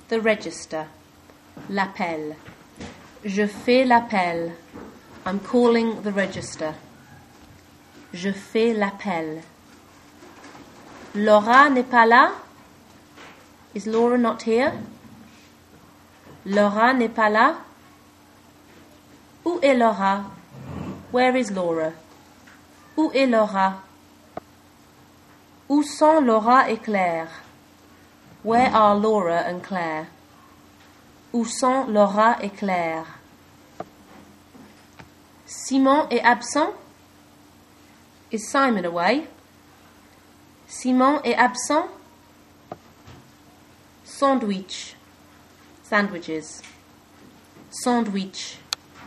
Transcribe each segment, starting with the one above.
The register. L'appel. Je fais l'appel. I'm calling the register. Je fais l'appel. Laura n'est pas là? Is Laura not here? Laura n'est pas là? Où est Laura? Where is Laura? Où est Laura? Où sont Laura et Claire? Where are Laura and Claire? Où sont Laura et Claire? Simon est absent? Is Simon away? Simon est absent? Sandwich. Sandwiches. Sandwich.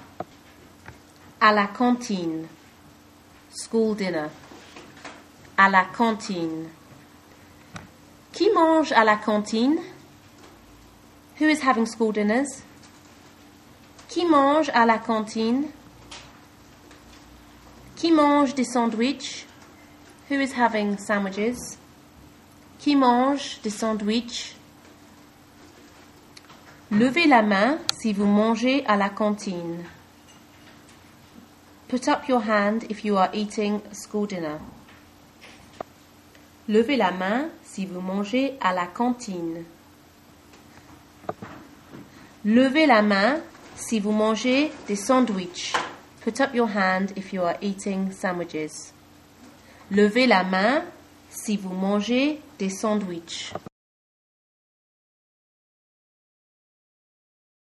À la cantine. School dinner. À la cantine. Qui mange à la cantine? Who is having school dinners? Qui mange à la cantine? Qui mange des sandwichs? Who is having sandwiches? Qui mange des sandwichs? Levez la main si vous mangez à la cantine. Put up your hand if you are eating school dinner. Levez la main si vous mangez à la cantine. Levez la main si vous mangez des sandwichs. Put up your hand if you are eating sandwiches. Levez la main si vous mangez des sandwichs.